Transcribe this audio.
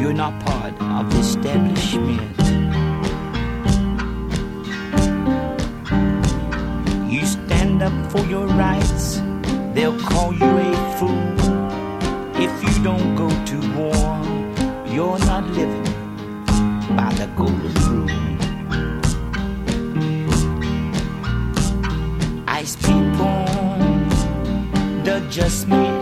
you're not part of the establishment. You stand up for your rights, they'll call you a fool. If you don't go to war, you're not living by the golden rule. Ice people, the just me